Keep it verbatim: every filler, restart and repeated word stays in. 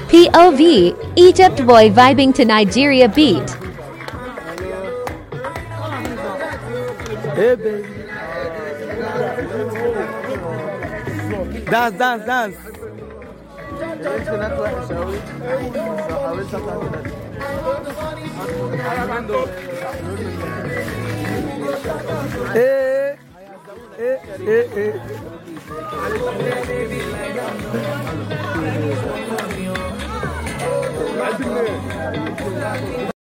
P O V, Egypt boy vibing to Nigeria beat. Hey, baby. Dance, dance, dance. Hey, hey, hey, hey.